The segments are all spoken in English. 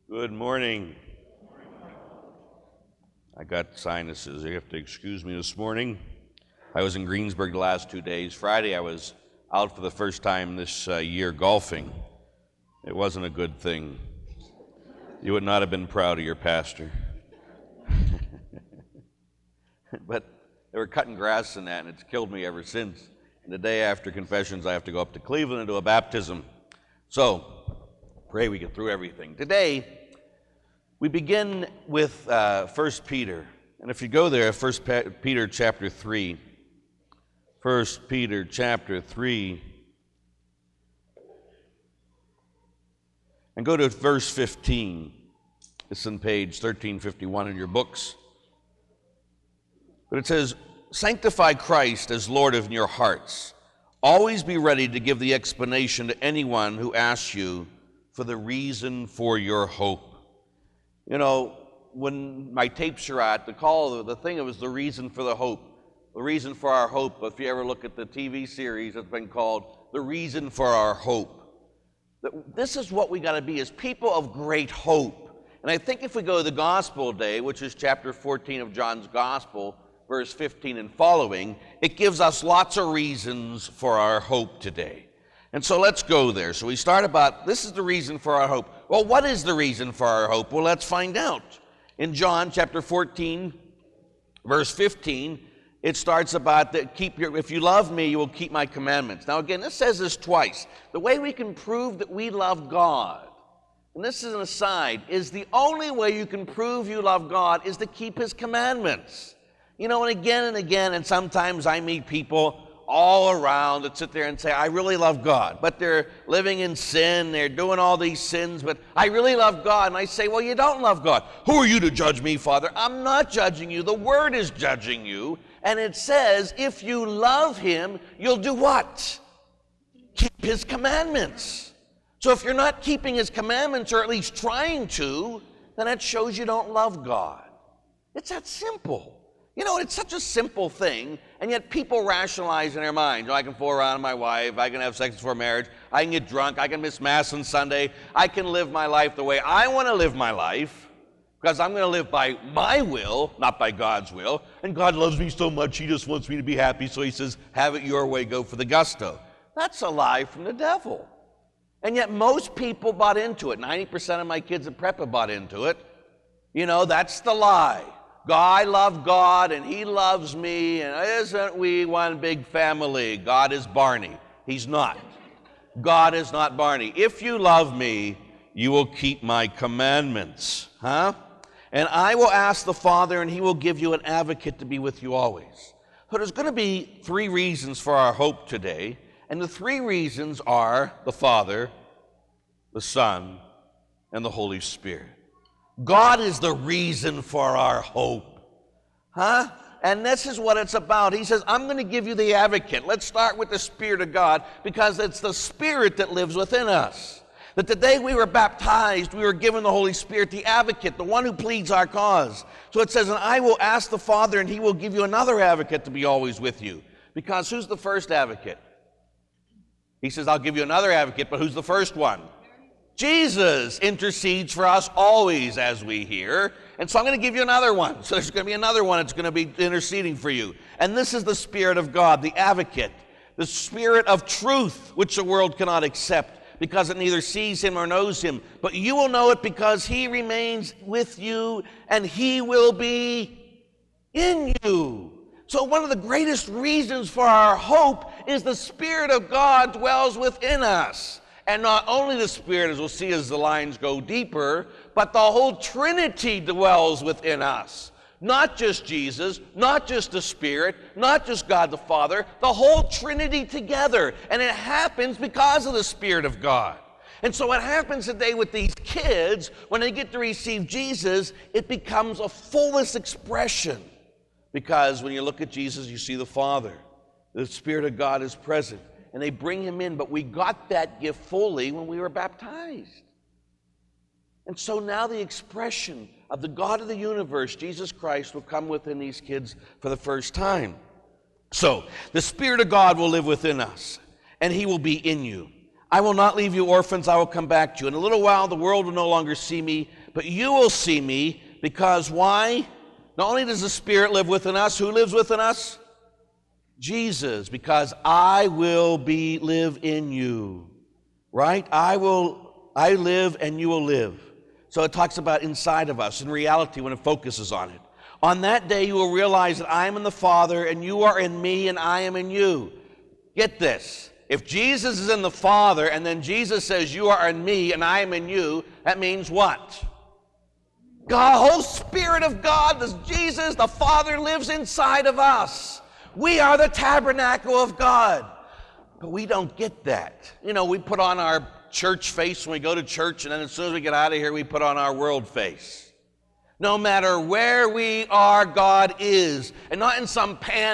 Good morning. I got sinuses. You have to excuse me this morning. I was in Greensburg the last 2 days. Friday I was out for the first time this year golfing. It wasn't a good thing. You would not have been proud of your pastor. But they were cutting grass and that, and it's killed me ever since. And the day after confessions, I have to go up to Cleveland and do a baptism. So, pray we get through everything. Today, we begin with 1 Peter. And if you go there, 1 Peter chapter 3. 1 Peter chapter 3. And go to verse 15. It's on page 1351 in your books. But it says, "Sanctify Christ as Lord of your hearts. Always be ready to give the explanation to anyone who asks you for the reason for your hope." You know, when my tapes are at, the thing it was the reason for the hope. The reason for our hope. If you ever look at the TV series, it's been called The Reason for Our Hope. This is what we got to be as people of great hope. And I think if we go to the gospel day, which is chapter 14 of John's gospel, verse 15 and following, it gives us lots of reasons for our hope today. And so let's go there. So we start about, this is the reason for our hope. Well, what is the reason for our hope? Well, let's find out. In John chapter 14, verse 15, it starts about, if you love me, you will keep my commandments. Now again, this says this twice. The way we can prove that we love God, and this is an aside, is the only way you can prove you love God is to keep his commandments. You know, and again, and sometimes I meet people all around that sit there and say, I really love God, but they're living in sin, they're doing all these sins, but I really love God. And I say, well, you don't love God. Who are you to judge me, Father? I'm not judging you. The Word is judging you. And it says, if you love him, you'll do what? Keep his commandments. So if you're not keeping his commandments, or at least trying to, then that shows you don't love God. It's that simple. You know, it's such a simple thing, and yet people rationalize in their minds. You know, I can fool around with my wife, I can have sex before marriage, I can get drunk, I can miss Mass on Sunday, I can live my life the way I want to live my life, because I'm going to live by my will, not by God's will, and God loves me so much, he just wants me to be happy, so he says, have it your way, go for the gusto. That's a lie from the devil. And yet most people bought into it. 90% of my kids at prep have bought into it. You know, that's the lie. I love God, and he loves me, and isn't we one big family? God is Barney. He's not. God is not Barney. If you love me, you will keep my commandments. And I will ask the Father, and he will give you an advocate to be with you always. So there's going to be 3 reasons for our hope today, and the 3 reasons are the Father, the Son, and the Holy Spirit. God is the reason for our hope. And this is what it's about. He says, I'm going to give you the advocate. Let's start with the Spirit of God, because it's the Spirit that lives within us. That the day we were baptized, we were given the Holy Spirit, the advocate, the one who pleads our cause. So it says, and I will ask the Father, and he will give you another advocate to be always with you. Because who's the first advocate? He says, I'll give you another advocate, but who's the first one? Jesus intercedes for us always, as we hear. And so I'm going to give you another one. So there's going to be another one that's going to be interceding for you. And this is the Spirit of God, the advocate, the Spirit of truth, which the world cannot accept because it neither sees him or knows him. But you will know it because he remains with you, and he will be in you. So one of the greatest reasons for our hope is the Spirit of God dwells within us. And not only the Spirit, as we'll see as the lines go deeper, but the whole Trinity dwells within us. Not just Jesus, not just the Spirit, not just God the Father, the whole Trinity together. And it happens because of the Spirit of God. And so what happens today with these kids, when they get to receive Jesus, it becomes a fullest expression. Because when you look at Jesus, you see the Father. The Spirit of God is present. And they bring him in, but we got that gift fully when we were baptized. And so now the expression of the God of the universe, Jesus Christ, will come within these kids for the first time. So the Spirit of God will live within us, and he will be in you. I will not leave you orphans, I will come back to you. In a little while the world will no longer see me, But you will see me, because why? Not only does the Spirit live within us, who lives within us? Jesus, because I will live in you, right? I live and you will live. So it talks about inside of us, in reality, when it focuses on it. On that day, you will realize that I am in the Father, and you are in me, and I am in you. Get this. If Jesus is in the Father, and then Jesus says, you are in me, and I am in you, that means what? God, whole Spirit of God, this Jesus, the Father, lives inside of us. We are the tabernacle of God. But we don't get that. You know, we put on our church face when we go to church, and then as soon as we get out of here, we put on our world face. No matter where we are, God is. And not in some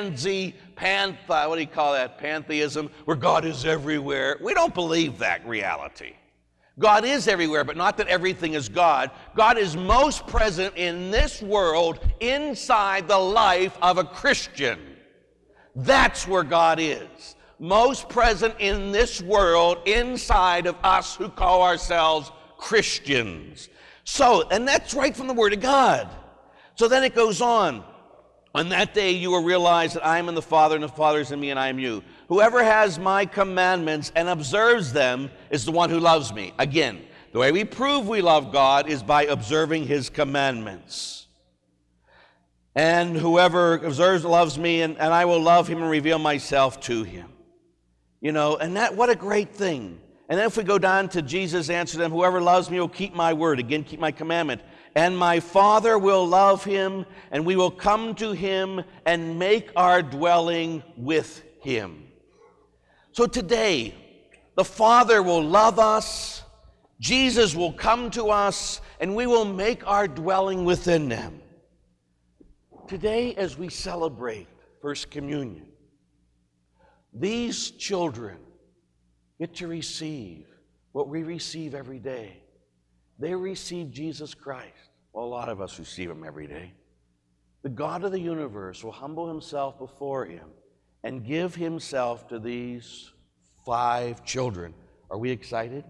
pantheism, where God is everywhere. We don't believe that reality. God is everywhere, but not that everything is God. God is most present in this world, inside the life of a Christian. That's where God is. Most present in this world, inside of us who call ourselves Christians. So, and that's right from the Word of God. So then it goes on. On that day you will realize that I am in the Father, and the Father is in me, and I am you. Whoever has my commandments and observes them is the one who loves me. Again, the way we prove we love God is by observing his commandments. And whoever observes loves me, and I will love him and reveal myself to him. You know, and that, what a great thing. And then if we go down to Jesus answered them, whoever loves me will keep my word. Again, keep my commandment. And my Father will love him, and we will come to him and make our dwelling with him. So today, the Father will love us, Jesus will come to us, and we will make our dwelling within them. Today, as we celebrate First Communion, these children get to receive what we receive every day. They receive Jesus Christ. Well, a lot of us receive him every day. The God of the universe will humble himself before him and give himself to these 5 children. Are we excited?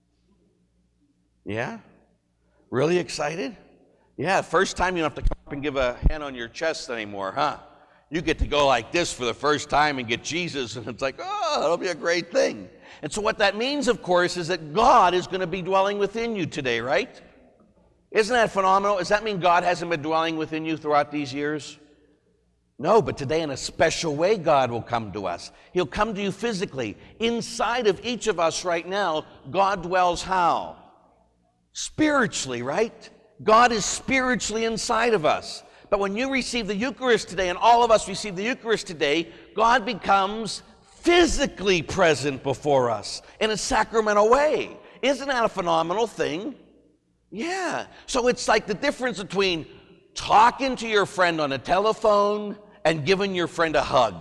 Yeah? Really excited? Yeah, first time you don't have to come up and give a hand on your chest anymore, huh? You get to go like this for the first time and get Jesus, and it's like, oh, it'll be a great thing. And so what that means, of course, is that God is going to be dwelling within you today, right? Isn't that phenomenal? Does that mean God hasn't been dwelling within you throughout these years? No, but today in a special way, God will come to us. He'll come to you physically. Inside of each of us right now, God dwells how? Spiritually, right? God is spiritually inside of us. But when you receive the Eucharist today, and all of us receive the Eucharist today, God becomes physically present before us in a sacramental way. Isn't that a phenomenal thing? Yeah. So it's like the difference between talking to your friend on a telephone and giving your friend a hug.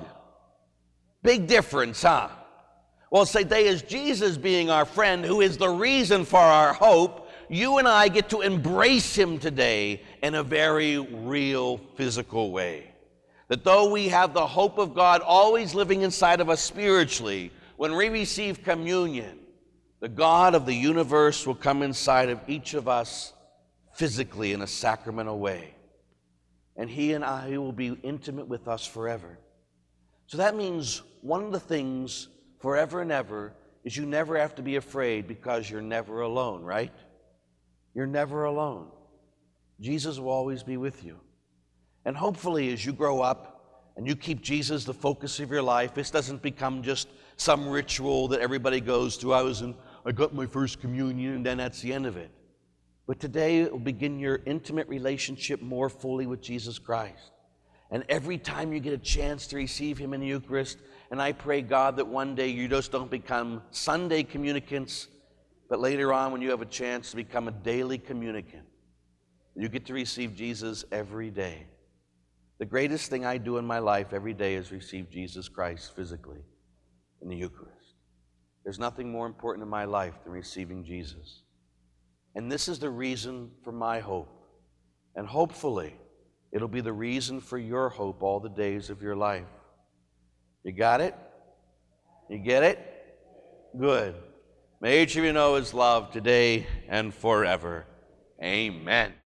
Big difference, huh? Well, today is Jesus being our friend, who is the reason for our hope. You and I get to embrace him today in a very real, physical way. That though we have the hope of God always living inside of us spiritually, when we receive communion, the God of the universe will come inside of each of us physically in a sacramental way. And he and I will be intimate with us forever. So that means one of the things forever and ever is you never have to be afraid, because you're never alone, right? You're never alone. Jesus will always be with you. And hopefully as you grow up and you keep Jesus the focus of your life, this doesn't become just some ritual that everybody goes through. I got my first communion, and then that's the end of it. But today it will begin your intimate relationship more fully with Jesus Christ. And every time you get a chance to receive him in the Eucharist, and I pray, God, that one day you just don't become Sunday communicants, but later on when you have a chance to become a daily communicant, you get to receive Jesus every day. The greatest thing I do in my life every day is receive Jesus Christ physically in the Eucharist. There's nothing more important in my life than receiving Jesus. And this is the reason for my hope. And hopefully, it'll be the reason for your hope all the days of your life. You got it? You get it? Good. May each of you know his love today and forever. Amen.